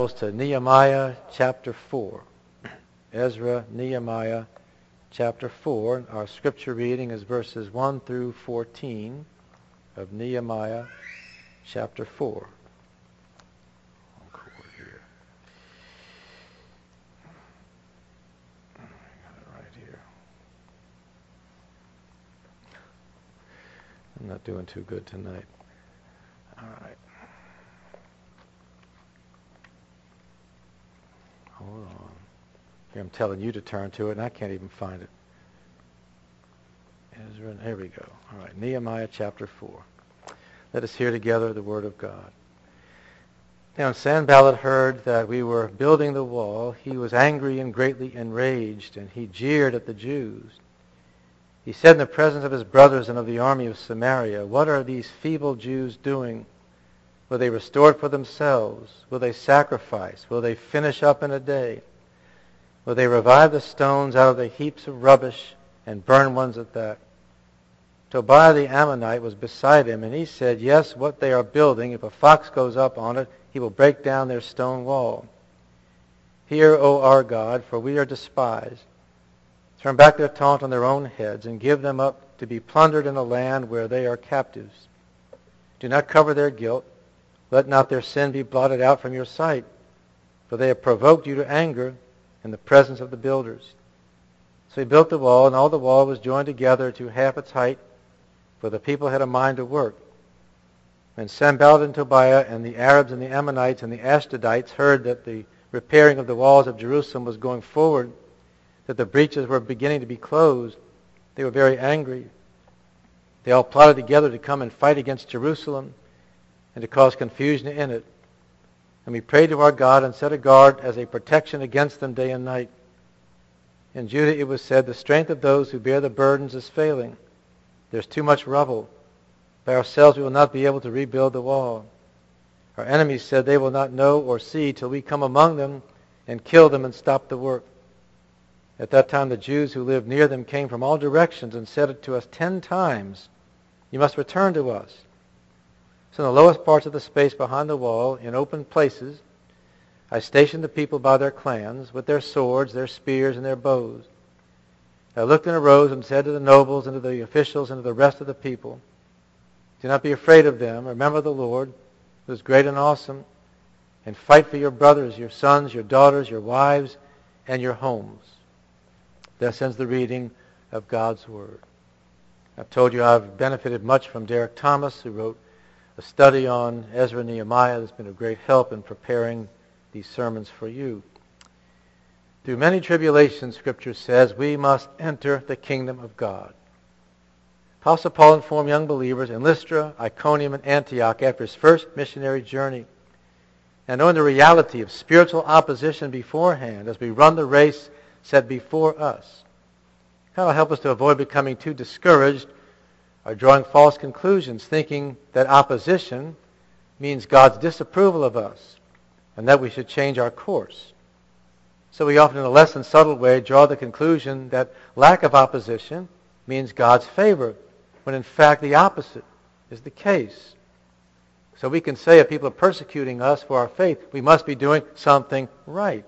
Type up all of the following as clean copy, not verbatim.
To Nehemiah chapter 4. Ezra, Nehemiah chapter 4. Our scripture reading is verses 1 through 14 of Nehemiah chapter 4. I'm not doing too good tonight. All right. Hold on. Here I'm telling you to turn to it, and I can't even find it. Ezra, there we go. All right, Nehemiah chapter 4. Let us hear together the word of God. Now, when Sanballat heard that we were building the wall, he was angry and greatly enraged, and he jeered at the Jews. He said in the presence of his brothers and of the army of Samaria, "What are these feeble Jews doing? Will they restore it for themselves? Will they sacrifice? Will they finish up in a day? Will they revive the stones out of the heaps of rubbish and burn ones at that?" Tobiah the Ammonite was beside him, and he said, "Yes, what they are building, if a fox goes up on it, he will break down their stone wall. Hear, O our God, for we are despised. Turn back their taunt on their own heads, and give them up to be plundered in a land where they are captives. Do not cover their guilt. Let not their sin be blotted out from your sight, for they have provoked you to anger in the presence of the builders." So he built the wall, and all the wall was joined together to half its height, for the people had a mind to work. When Sanballat and Tobiah and the Arabs and the Ammonites and the Ashdodites heard that the repairing of the walls of Jerusalem was going forward, that the breaches were beginning to be closed, they were very angry. They all plotted together to come and fight against Jerusalem and to cause confusion in it. And we prayed to our God and set a guard as a protection against them day and night. In Judah it was said, "The strength of those who bear the burdens is failing. There's too much rubble. By ourselves we will not be able to rebuild the wall." Our enemies said, "They will not know or see till we come among them and kill them and stop the work." At that time the Jews who lived near them came from all directions and said to us 10 times, "You must return to us." So in the lowest parts of the space behind the wall, in open places, I stationed the people by their clans, with their swords, their spears, and their bows. I looked and arose and said to the nobles and to the officials and to the rest of the people, "Do not be afraid of them. Remember the Lord, who is great and awesome, and fight for your brothers, your sons, your daughters, your wives, and your homes." Thus ends the reading of God's Word. I've told you I've benefited much from Derek Thomas, who wrote a study on Ezra and Nehemiah. That's been a great help in preparing these sermons for you. Through many tribulations, Scripture says, we must enter the kingdom of God. Apostle Paul informed young believers in Lystra, Iconium, and Antioch after his first missionary journey. And knowing the reality of spiritual opposition beforehand as we run the race set before us, kind of help us to avoid becoming too discouraged or drawing false conclusions, thinking that opposition means God's disapproval of us and that we should change our course. So we often, in a less than subtle way, draw the conclusion that lack of opposition means God's favor, when in fact the opposite is the case. So we can say if people are persecuting us for our faith, we must be doing something right.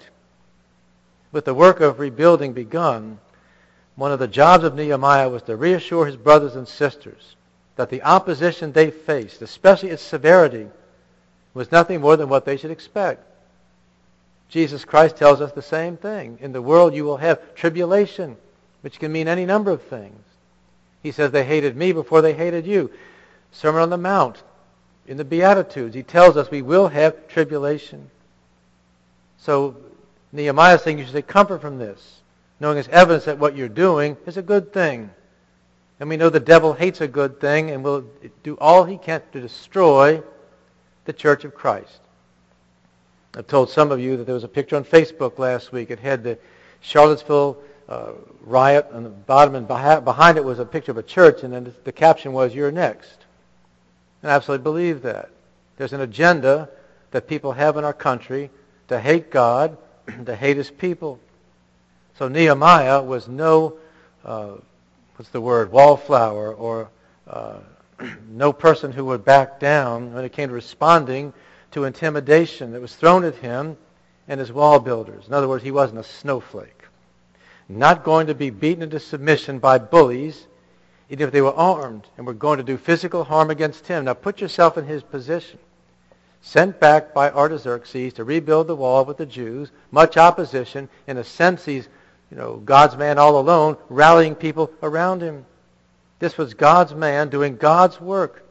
With the work of rebuilding begun, one of the jobs of Nehemiah was to reassure his brothers and sisters that the opposition they faced, especially its severity, was nothing more than what they should expect. Jesus Christ tells us the same thing. In the world you will have tribulation, which can mean any number of things. He says they hated me before they hated you. Sermon on the Mount, in the Beatitudes, he tells us we will have tribulation. So Nehemiah is saying you should take comfort from this, knowing as evidence that what you're doing is a good thing. And we know the devil hates a good thing and will do all he can to destroy the Church of Christ. I've told some of you that there was a picture on Facebook last week. It had the Charlottesville riot on the bottom, and behind it was a picture of a church, and then the caption was, "You're next." And I absolutely believe that. There's an agenda that people have in our country to hate God, to hate His people. So Nehemiah was no, wallflower, or no person who would back down when it came to responding to intimidation that was thrown at him and his wall builders. In other words, he wasn't a snowflake. Not going to be beaten into submission by bullies, even if they were armed and were going to do physical harm against him. Now put yourself in his position. Sent back by Artaxerxes to rebuild the wall with the Jews, much opposition. In a sense, he's God's man all alone, rallying people around him. This was God's man doing God's work.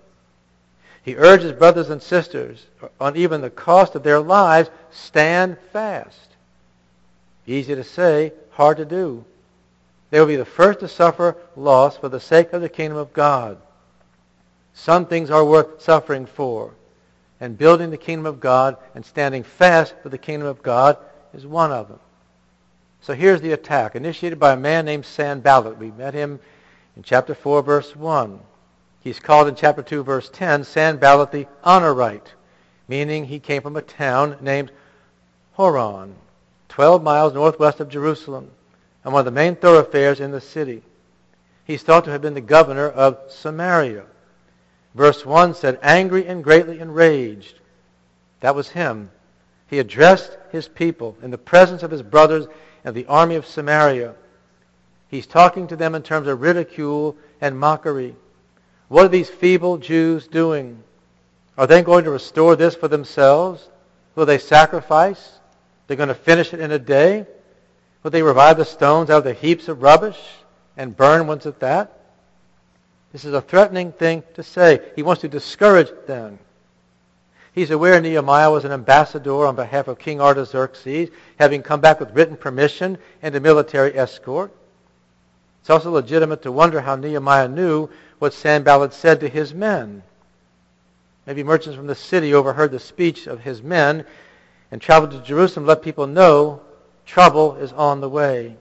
He urged his brothers and sisters, on even the cost of their lives, stand fast. Easy to say, hard to do. They will be the first to suffer loss for the sake of the kingdom of God. Some things are worth suffering for, and building the kingdom of God and standing fast for the kingdom of God is one of them. So here's the attack, initiated by a man named Sanballat. We met him in chapter 4, verse 1. He's called in chapter 2, verse 10, Sanballat the Honorite, meaning he came from a town named Horon, 12 miles northwest of Jerusalem, and one of the main thoroughfares in the city. He's thought to have been the governor of Samaria. Verse 1 said, angry and greatly enraged. That was him. He addressed his people in the presence of his brothers and the army of Samaria. He's talking to them in terms of ridicule and mockery. What are these feeble Jews doing? Are they going to restore this for themselves? Will they sacrifice? They're going to finish it in a day? Will they revive the stones out of the heaps of rubbish and burn ones at that? This is a threatening thing to say. He wants to discourage them. He's aware Nehemiah was an ambassador on behalf of King Artaxerxes, having come back with written permission and a military escort. It's also legitimate to wonder how Nehemiah knew what Sanballat said to his men. Maybe merchants from the city overheard the speech of his men and traveled to Jerusalem to let people know trouble is on the way.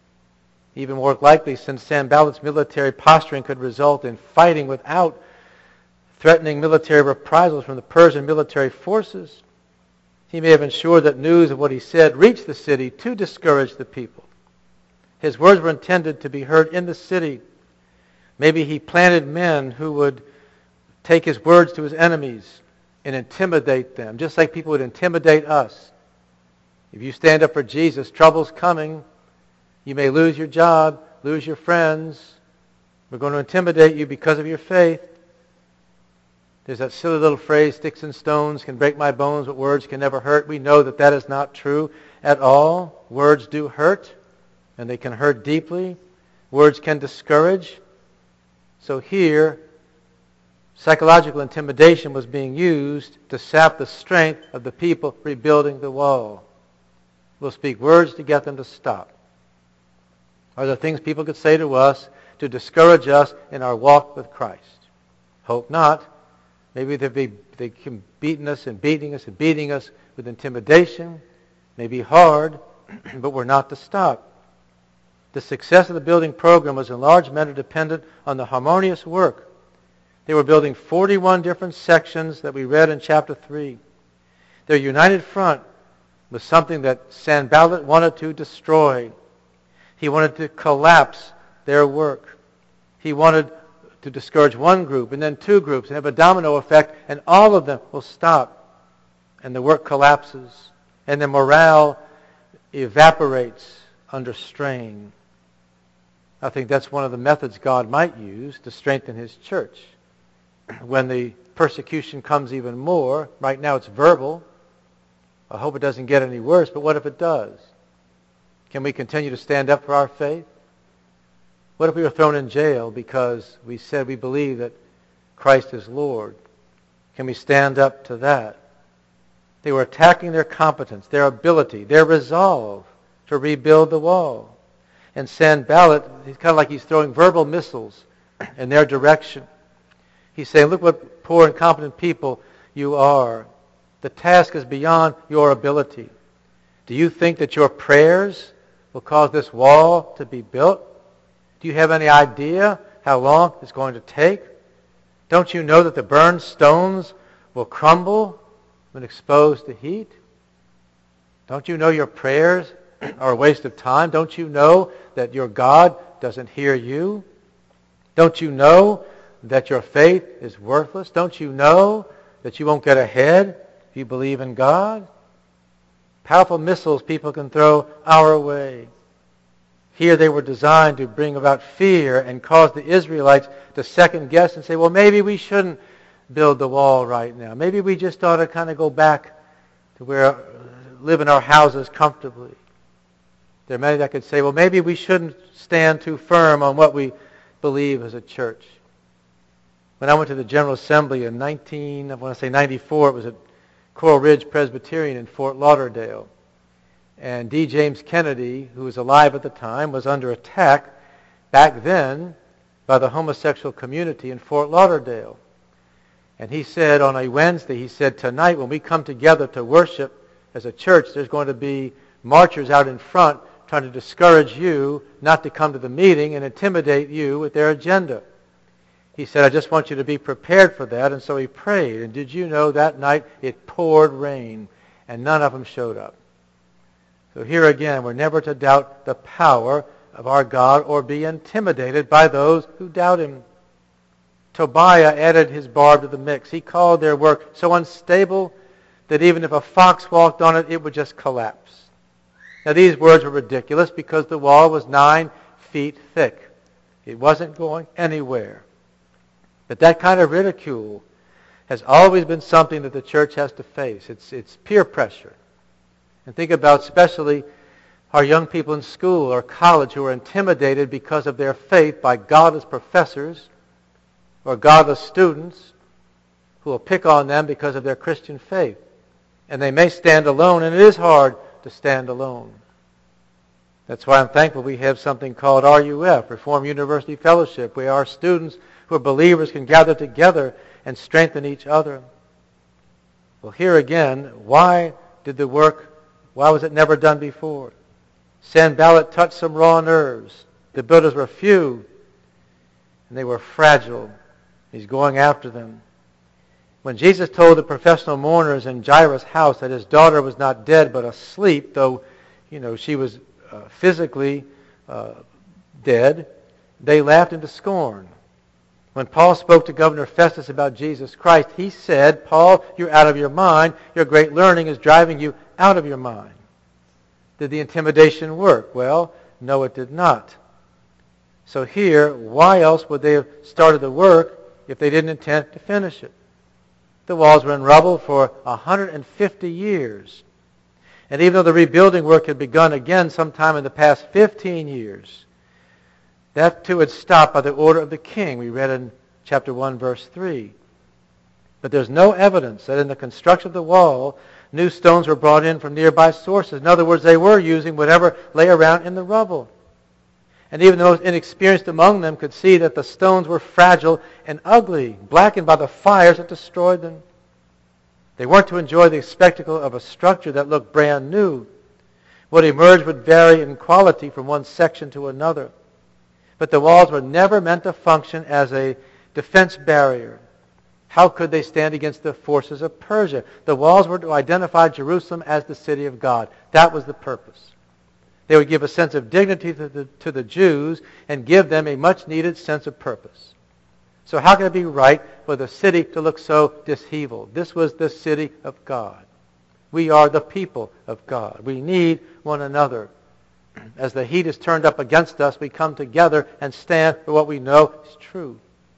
Even more likely, since Sanballat's military posturing could result in fighting without threatening military reprisals from the Persian military forces, he may have ensured that news of what he said reached the city to discourage the people. His words were intended to be heard in the city. Maybe he planted men who would take his words to his enemies and intimidate them, just like people would intimidate us. If you stand up for Jesus, trouble's coming. You may lose your job, lose your friends. We're going to intimidate you because of your faith. There's that silly little phrase, sticks and stones can break my bones, but words can never hurt. We know that that is not true at all. Words do hurt, and they can hurt deeply. Words can discourage. So here, psychological intimidation was being used to sap the strength of the people rebuilding the wall. We'll speak words to get them to stop. Are there things people could say to us to discourage us in our walk with Christ? Hope not. Maybe they can beating us and beating us and beating us with intimidation. Maybe hard, but we're not to stop. The success of the building program was in large measure dependent on the harmonious work. They were building 41 different sections that we read in chapter 3. Their united front was something that Sanballat wanted to destroy. He wanted to collapse their work. He wanted to discourage one group and then two groups and have a domino effect, and all of them will stop. And the work collapses. And the morale evaporates under strain. I think that's one of the methods God might use to strengthen His church. When the persecution comes even more, right now it's verbal. I hope it doesn't get any worse, but what if it does? Can we continue to stand up for our faith? What if we were thrown in jail because we said we believe that Christ is Lord? Can we stand up to that? They were attacking their competence, their ability, their resolve to rebuild the wall. And Sanballat, he's kind of like he's throwing verbal missiles in their direction. He's saying, look what poor, incompetent people you are. The task is beyond your ability. Do you think that your prayers will cause this wall to be built? Do you have any idea how long it's going to take? Don't you know that the burned stones will crumble when exposed to heat? Don't you know your prayers are a waste of time? Don't you know that your God doesn't hear you? Don't you know that your faith is worthless? Don't you know that you won't get ahead If you believe in God, powerful missiles people can throw our way. Here they were designed to bring about fear and cause the Israelites to second guess and say, well, maybe we shouldn't build the wall right now. Maybe we just ought to kind of go back to live in our houses comfortably. There are many that could say, well, maybe we shouldn't stand too firm on what we believe as a church. When I went to the General Assembly in 94, it was at Coral Ridge Presbyterian in Fort Lauderdale. And D. James Kennedy, who was alive at the time, was under attack back then by the homosexual community in Fort Lauderdale. And he said on a Wednesday, tonight when we come together to worship as a church, there's going to be marchers out in front trying to discourage you not to come to the meeting and intimidate you with their agenda. He said, I just want you to be prepared for that. And so he prayed. And did you know that night it poured rain and none of them showed up? So here again, we're never to doubt the power of our God or be intimidated by those who doubt him. Tobiah added his barb to the mix. He called their work so unstable that even if a fox walked on it, it would just collapse. Now these words were ridiculous because the wall was 9 feet thick. It wasn't going anywhere. But that kind of ridicule has always been something that the church has to face. It's peer pressure. And think about especially our young people in school or college who are intimidated because of their faith by godless professors or godless students who will pick on them because of their Christian faith. And they may stand alone, and it is hard to stand alone. That's why I'm thankful we have something called RUF, Reformed University Fellowship, where our students who are believers can gather together and strengthen each other. Well, here again, why was it never done before? Sanballat touched some raw nerves. The builders were few, and they were fragile. He's going after them. When Jesus told the professional mourners in Jairus' house that his daughter was not dead but asleep, though she was physically dead, they laughed him to scorn. When Paul spoke to Governor Festus about Jesus Christ, he said, Paul, you're out of your mind. Your great learning is driving you out of your mind. Did the intimidation work? Well, no, it did not. So here, why else would they have started the work if they didn't intend to finish it? The walls were in rubble for 150 years. And even though the rebuilding work had begun again sometime in the past 15 years, that too had stopped by the order of the king. We read in chapter 1, verse 3. But there's no evidence that in the construction of the wall, new stones were brought in from nearby sources. In other words, they were using whatever lay around in the rubble. And even the most inexperienced among them could see that the stones were fragile and ugly, blackened by the fires that destroyed them. They weren't to enjoy the spectacle of a structure that looked brand new. What emerged would vary in quality from one section to another. But the walls were never meant to function as a defense barrier. How could they stand against the forces of Persia? The walls were to identify Jerusalem as the city of God. That was the purpose. They would give a sense of dignity to the Jews and give them a much-needed sense of purpose. So how can it be right for the city to look so disheveled? This was the city of God. We are the people of God. We need one another. As the heat is turned up against us, we come together and stand for what we know is true.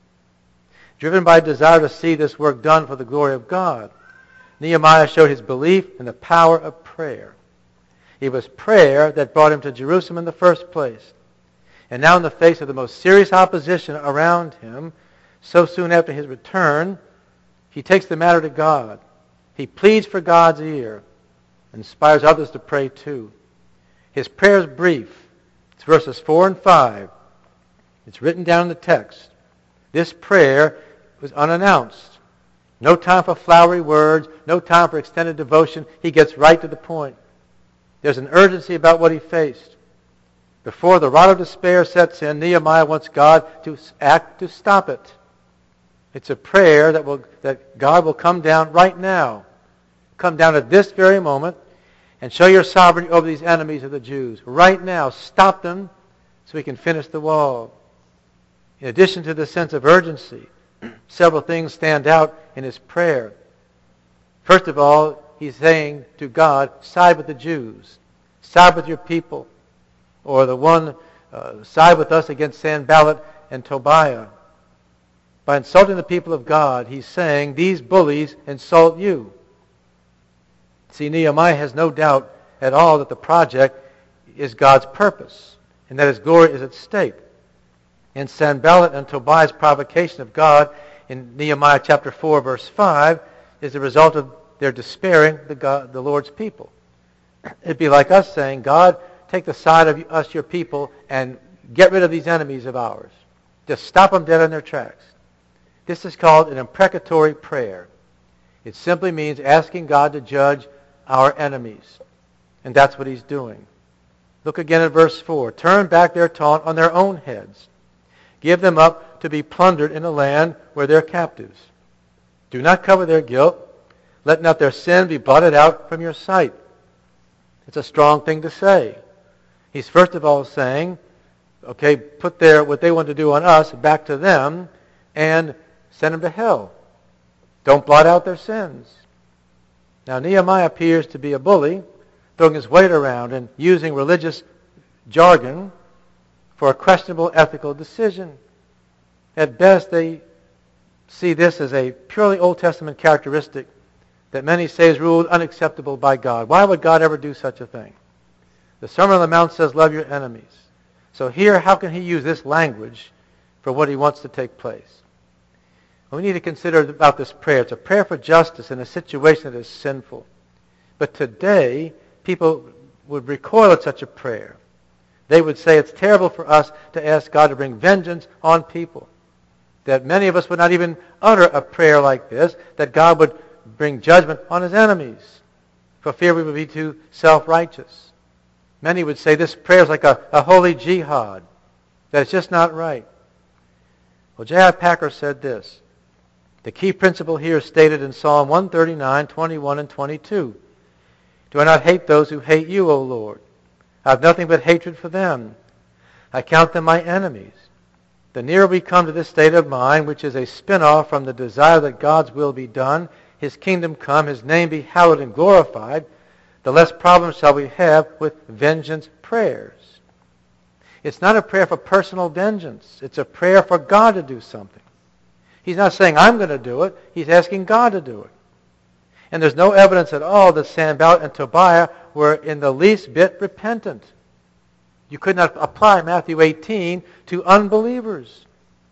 Driven by a desire to see this work done for the glory of God, Nehemiah showed his belief in the power of prayer. It was prayer that brought him to Jerusalem in the first place. And now in the face of the most serious opposition around him, so soon after his return, he takes the matter to God. He pleads for God's ear and inspires others to pray too. His prayer is brief. It's verses 4 and 5. It's written down in the text. This prayer was unannounced. No time for flowery words, no time for extended devotion. He gets right to the point. There's an urgency about what he faced. Before the rot of despair sets in, Nehemiah wants God to act to stop it. It's a prayer that God will come down right now. Come down at this very moment and show your sovereignty over these enemies of the Jews. Right now, stop them so we can finish the wall. In addition to the sense of urgency, several things stand out in his prayer. First of all, he's saying to God, side with the Jews. Side with your people. Or the one, side with us against Sanballat and Tobiah. By insulting the people of God, he's saying, these bullies insult you. See, Nehemiah has no doubt at all that the project is God's purpose, and that his glory is at stake. And Sanballat and Tobiah's provocation of God in Nehemiah chapter 4, verse 5, is the result of their despairing the Lord's people. It'd be like us saying, God, take the side of us, your people, and get rid of these enemies of ours. Just stop them dead in their tracks. This is called an imprecatory prayer. It simply means asking God to judge our enemies. And that's what he's doing. Look again at verse 4. Turn back their taunt on their own heads. Give them up to be plundered in a land where they're captives. Do not cover their guilt. Let not their sin be blotted out from your sight. It's a strong thing to say. He's first of all saying, okay, put what they want to do on us back to them and send them to hell. Don't blot out their sins. Now, Nehemiah appears to be a bully, throwing his weight around and using religious jargon for a questionable ethical decision. At best, they see this as a purely Old Testament characteristic that many say is ruled unacceptable by God. Why would God ever do such a thing? The Sermon on the Mount says, love your enemies. So here, how can he use this language for what he wants to take place? Well, we need to consider about this prayer. It's a prayer for justice in a situation that is sinful. But today, people would recoil at such a prayer. They would say it's terrible for us to ask God to bring vengeance on people. That many of us would not even utter a prayer like this, that God would bring judgment on his enemies, for fear we would be too self-righteous. Many would say this prayer is like a holy jihad, that it's just not right. Well, J.I. Packer said this. The key principle here is stated in Psalm 139, 21, and 22. Do I not hate those who hate you, O Lord? I have nothing but hatred for them. I count them my enemies. The nearer we come to this state of mind, which is a spin-off from the desire that God's will be done, his kingdom come, his name be hallowed and glorified, the less problems shall we have with vengeance prayers. It's not a prayer for personal vengeance. It's a prayer for God to do something. He's not saying, I'm going to do it. He's asking God to do it. And there's no evidence at all that Sanballat and Tobiah were in the least bit repentant. You could not apply Matthew 18 to unbelievers.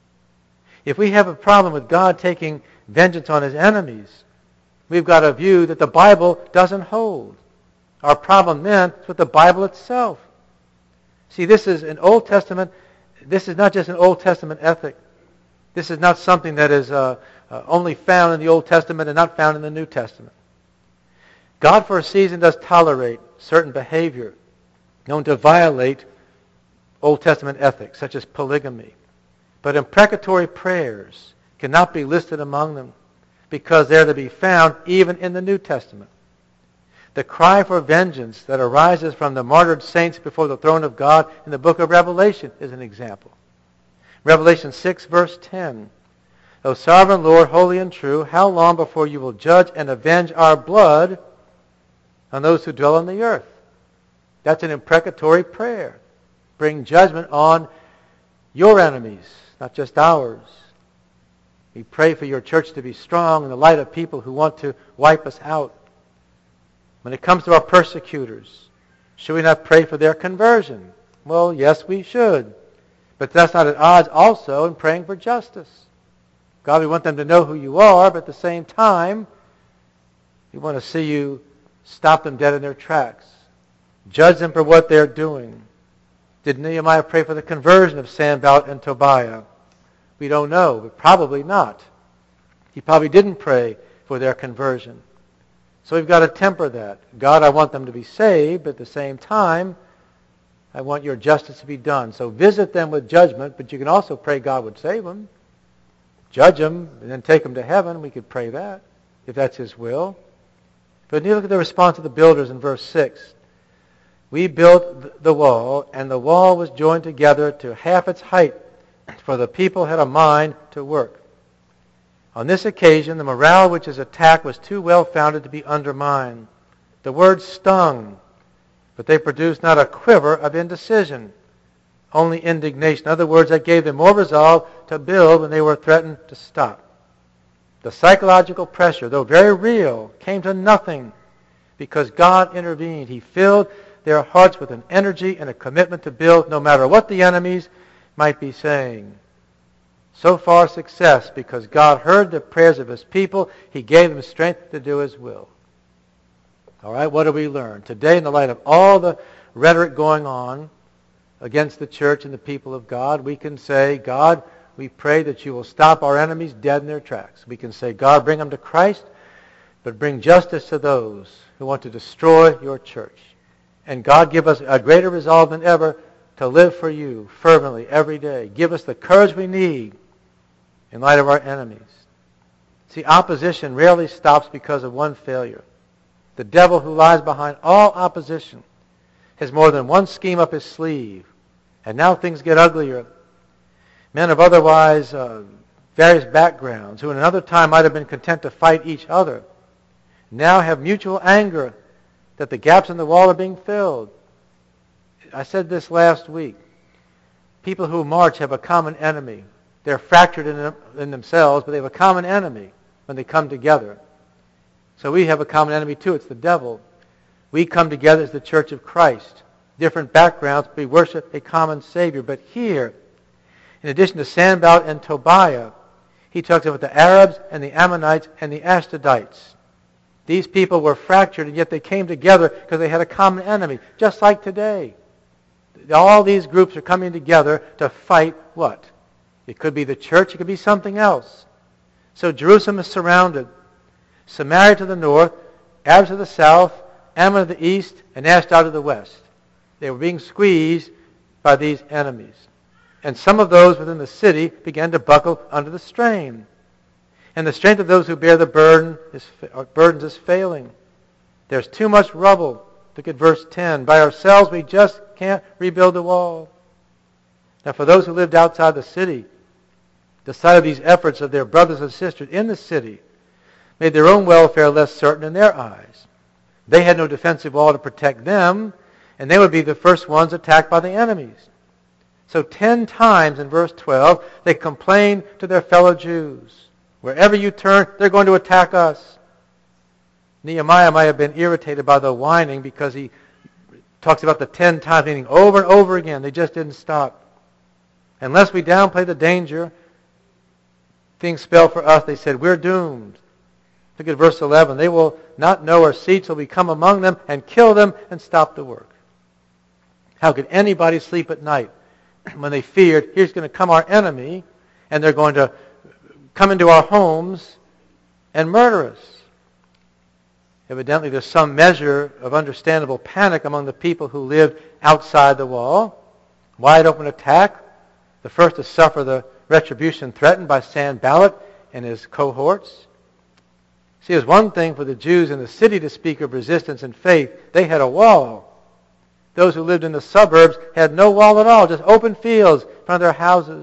If we have a problem with God taking vengeance on his enemies, we've got a view that the Bible doesn't hold. Our problem then is with the Bible itself. See, this is an Old Testament, this is not just an Old Testament ethic. This is not something that is only found in the Old Testament and not found in the New Testament. God for a season does tolerate certain behavior known to violate Old Testament ethics, such as polygamy. But imprecatory prayers cannot be listed among them because they're to be found even in the New Testament. The cry for vengeance that arises from the martyred saints before the throne of God in the book of Revelation is an example. Revelation 6, verse 10. O sovereign Lord, holy and true, how long before you will judge and avenge our blood on those who dwell on the earth? That's an imprecatory prayer. Bring judgment on your enemies, not just ours. We pray for your church to be strong in the light of people who want to wipe us out. When it comes to our persecutors, should we not pray for their conversion? Well, yes, we should. But that's not at odds also in praying for justice. God, we want them to know who you are, but at the same time, we want to see you stop them dead in their tracks. Judge them for what they're doing. Did Nehemiah pray for the conversion of Sanballat and Tobiah? We don't know, but probably not. He probably didn't pray for their conversion. So we've got to temper that. God, I want them to be saved, but at the same time, I want your justice to be done. So visit them with judgment, but you can also pray God would save them. Judge them, and then take them to heaven. We could pray that, if that's his will. But you look at the response of the builders in verse 6. We built the wall, and the wall was joined together to half its height, for the people had a mind to work. On this occasion, the morale which is attacked was too well-founded to be undermined. The words stung, but they produced not a quiver of indecision, only indignation. In other words, that gave them more resolve to build when they were threatened to stop. The psychological pressure, though very real, came to nothing because God intervened. He filled their hearts with an energy and a commitment to build no matter what the enemies might be saying. So far, success, because God heard the prayers of His people. He gave them strength to do His will. All right, what do we learn? Today, in the light of all the rhetoric going on against the church and the people of God, we can say, God, we pray that you will stop our enemies dead in their tracks. We can say, God, bring them to Christ, but bring justice to those who want to destroy your church. And God, give us a greater resolve than ever to live for you fervently every day. Give us the courage we need in light of our enemies. See, opposition rarely stops because of one failure. The devil who lies behind all opposition has more than one scheme up his sleeve. And now things get uglier. Men of otherwise various backgrounds, who in another time might have been content to fight each other, now have mutual anger that the gaps in the wall are being filled. I said this last week. People who march have a common enemy. They're fractured in themselves, but they have a common enemy when they come together. So we have a common enemy too. It's the devil. We come together as the Church of Christ. Different backgrounds, we worship a common Savior. But here, in addition to Sanballat and Tobiah, he talks about the Arabs and the Ammonites and the Ashdodites. These people were fractured, and yet they came together because they had a common enemy, just like today. All these groups are coming together to fight what? It could be the church, it could be something else. So Jerusalem is surrounded. Samaria to the north, Arabs to the south, Ammon to the east, and Ashdod to the west. They were being squeezed by these enemies. And some of those within the city began to buckle under the strain. And the strength of those who bear the burdens is failing. There's too much rubble. Look at verse 10. By ourselves we just can't rebuild the wall. Now for those who lived outside the city, the sight of these efforts of their brothers and sisters in the city made their own welfare less certain in their eyes. They had no defensive wall to protect them, and they would be the first ones attacked by the enemies. So 10 times in verse 12, they complained to their fellow Jews. Wherever you turn, they're going to attack us. Nehemiah might have been irritated by the whining because he talks about the 10 times, meaning over and over again. They just didn't stop. Unless we downplay the danger things spell for us, they said, we're doomed. Look at verse 11. They will not know our seed till we come among them and kill them and stop the work. How could anybody sleep at night when they feared, here's going to come our enemy, and they're going to come into our homes and murder us? Evidently, there's some measure of understandable panic among the people who lived outside the wall. Wide open attack. The first to suffer the retribution threatened by Sanballat and his cohorts. See, it was one thing for the Jews in the city to speak of resistance and faith. They had a wall. Those who lived in the suburbs had no wall at all, just open fields in front of their houses.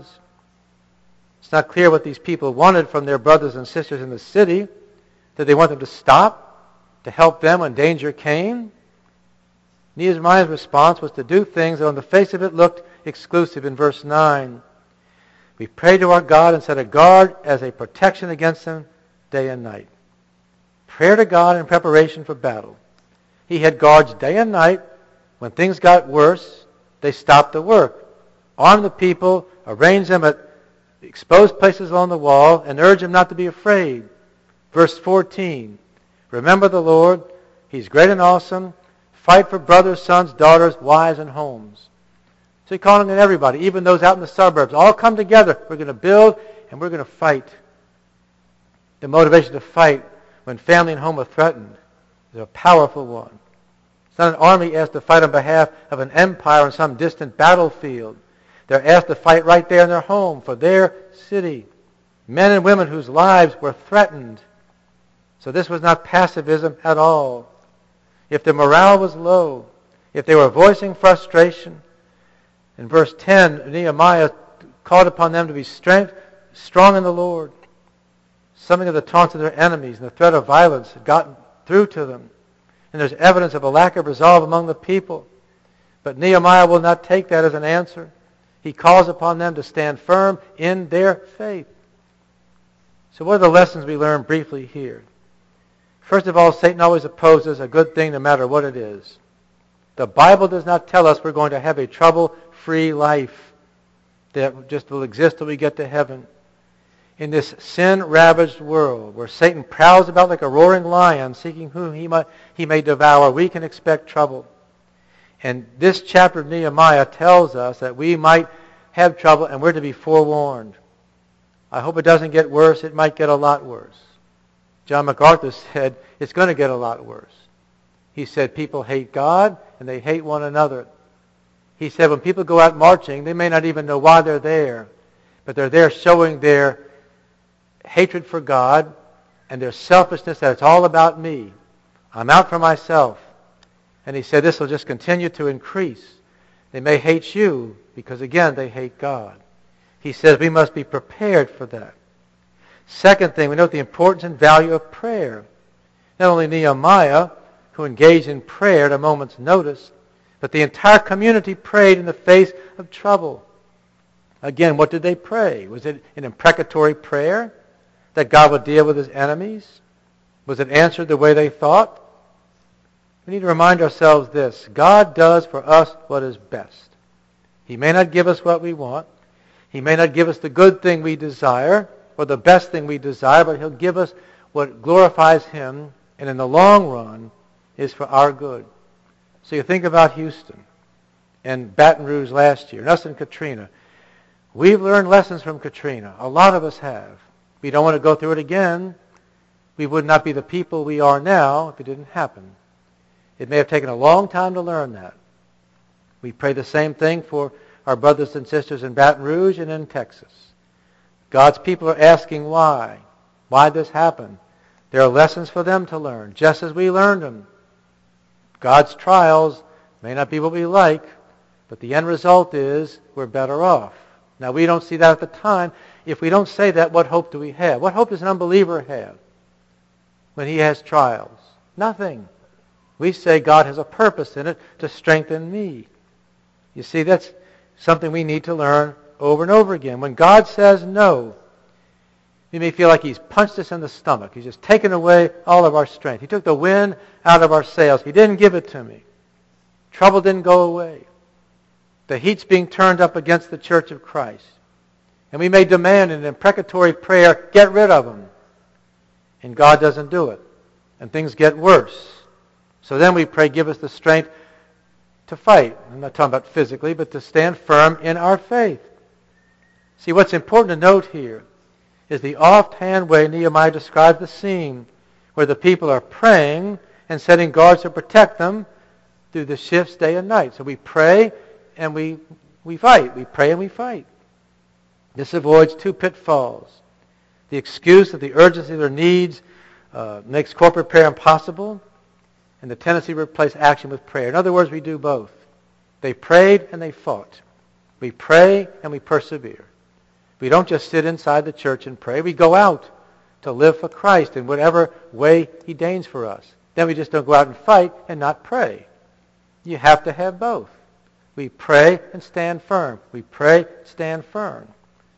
It's not clear what these people wanted from their brothers and sisters in the city. Did they want them to stop, to help them when danger came? Nehemiah's response was to do things that on the face of it looked exclusive. In verse 9, we prayed to our God and set a guard as a protection against them day and night. Prayer to God in preparation for battle. He had guards day and night. When things got worse, they stopped the work, armed the people, arranged them at exposed places along the wall, and urged them not to be afraid. Verse 14, remember the Lord. He's great and awesome. Fight for brothers, sons, daughters, wives, and homes. So he called on everybody, even those out in the suburbs. All come together. We're going to build and we're going to fight. The motivation to fight when family and home are threatened is a powerful one. It's not an army asked to fight on behalf of an empire on some distant battlefield. They're asked to fight right there in their home for their city. Men and women whose lives were threatened. So this was not pacifism at all. If the morale was low, if they were voicing frustration, in verse 10, Nehemiah called upon them to be strong in the Lord. Something of the taunts of their enemies and the threat of violence had gotten through to them. And there's evidence of a lack of resolve among the people. But Nehemiah will not take that as an answer. He calls upon them to stand firm in their faith. So what are the lessons we learn briefly here? First of all, Satan always opposes a good thing no matter what it is. The Bible does not tell us we're going to have a trouble-free life that just will exist till we get to heaven. In this sin-ravaged world where Satan prowls about like a roaring lion seeking whom he may devour, we can expect trouble. And this chapter of Nehemiah tells us that we might have trouble and we're to be forewarned. I hope it doesn't get worse. It might get a lot worse. John MacArthur said it's going to get a lot worse. He said people hate God and they hate one another. He said when people go out marching, they may not even know why they're there, but they're there showing their hatred for God and their selfishness that it's all about me. I'm out for myself. And he said this will just continue to increase. They may hate you because, again, they hate God. He says we must be prepared for that. Second thing, we note the importance and value of prayer. Not only Nehemiah, who engaged in prayer at a moment's notice, but the entire community prayed in the face of trouble. Again, what did they pray? Was it an imprecatory prayer that God would deal with his enemies? Was it answered the way they thought? We need to remind ourselves this. God does for us what is best. He may not give us what we want. He may not give us the good thing we desire or the best thing we desire, but he'll give us what glorifies him and in the long run is for our good. So you think about Houston and Baton Rouge last year, and us and Katrina. We've learned lessons from Katrina. A lot of us have. We don't want to go through it again. We would not be the people we are now if it didn't happen. It may have taken a long time to learn that. We pray the same thing for our brothers and sisters in Baton Rouge and in Texas. God's people are asking why. Why this happened? There are lessons for them to learn, just as we learned them. God's trials may not be what we like, but the end result is we're better off. Now, we don't see that at the time. If we don't say that, what hope do we have? What hope does an unbeliever have when he has trials? Nothing. We say God has a purpose in it to strengthen me. You see, that's something we need to learn over and over again. When God says no, we may feel like he's punched us in the stomach. He's just taken away all of our strength. He took the wind out of our sails. He didn't give it to me. Trouble didn't go away. The heat's being turned up against the church of Christ. And we may demand in an imprecatory prayer, get rid of them. And God doesn't do it. And things get worse. So then we pray, give us the strength to fight. I'm not talking about physically, but to stand firm in our faith. See, what's important to note here is the offhand way Nehemiah describes the scene where the people are praying and setting guards to protect them through the shifts day and night. So we pray and we fight. We pray and we fight. This avoids two pitfalls. The excuse that the urgency of their needs makes corporate prayer impossible, and the tendency to replace action with prayer. In other words, we do both. They prayed and they fought. We pray and we persevere. We don't just sit inside the church and pray. We go out to live for Christ in whatever way he deigns for us. Then we just don't go out and fight and not pray. You have to have both. We pray and stand firm. We pray, stand firm.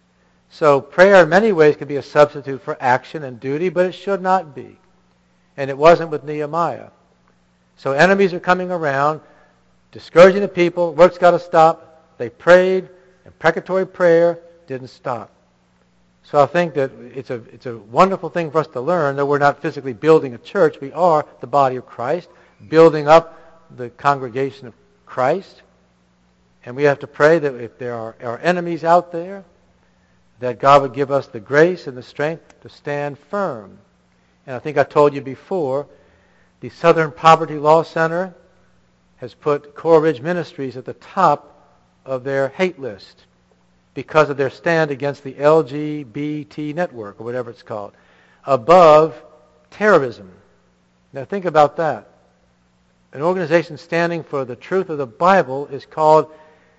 So prayer in many ways can be a substitute for action and duty, but it should not be. And it wasn't with Nehemiah. So enemies are coming around, discouraging the people. Work's got to stop. They prayed, imprecatory prayer didn't stop. So I think that it's a wonderful thing for us to learn that we're not physically building a church. We are the body of Christ, building up the congregation of Christ. And we have to pray that if there are enemies out there, that God would give us the grace and the strength to stand firm. And I think I told you before, the Southern Poverty Law Center has put Coral Ridge Ministries at the top of their hate list because of their stand against the LGBT network, or whatever it's called, above terrorism. Now think about that. An organization standing for the truth of the Bible is called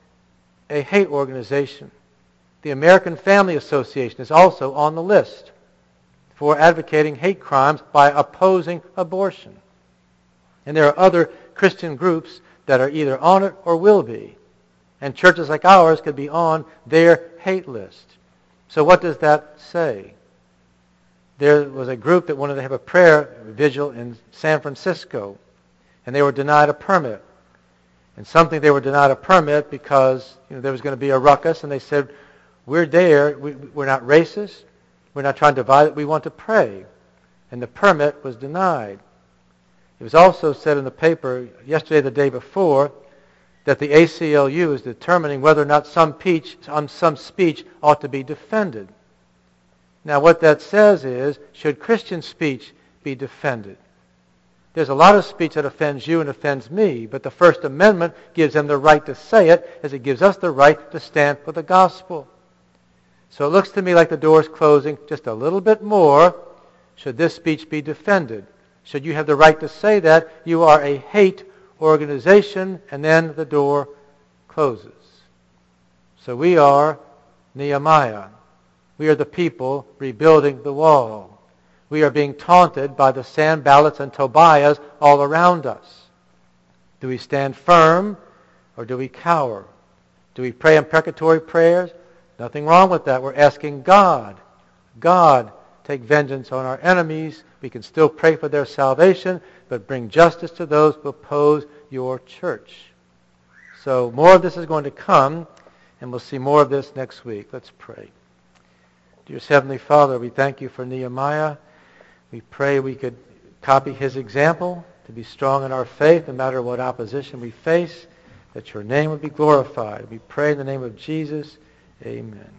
a hate organization. The American Family Association is also on the list for advocating hate crimes by opposing abortion. And there are other Christian groups that are either on it or will be. And churches like ours could be on their hate list. So what does that say? There was a group that wanted to have a prayer vigil in San Francisco, and they were denied a permit. And they were denied a permit because there was going to be a ruckus, and they said, we're there, we're not racist, we're not trying to divide it, we want to pray. And the permit was denied. It was also said in the paper yesterday, the day before, that the ACLU is determining whether or not some speech ought to be defended. Now what that says is, should Christian speech be defended? There's a lot of speech that offends you and offends me, but the First Amendment gives them the right to say it as it gives us the right to stand for the gospel. So it looks to me like the door is closing just a little bit more. Should this speech be defended? Should you have the right to say that you are a hate organization, and then the door closes. So we are Nehemiah. We are the people rebuilding the wall. We are being taunted by the Sanballats and Tobiahs all around us. Do we stand firm or do we cower? Do we pray imprecatory prayers? Nothing wrong with that. We're asking God, take vengeance on our enemies. We can still pray for their salvation, but bring justice to those who oppose your church. So more of this is going to come, and we'll see more of this next week. Let's pray. Dear Heavenly Father, we thank you for Nehemiah. We pray we could copy his example, to be strong in our faith no matter what opposition we face, that your name would be glorified. We pray in the name of Jesus. Amen.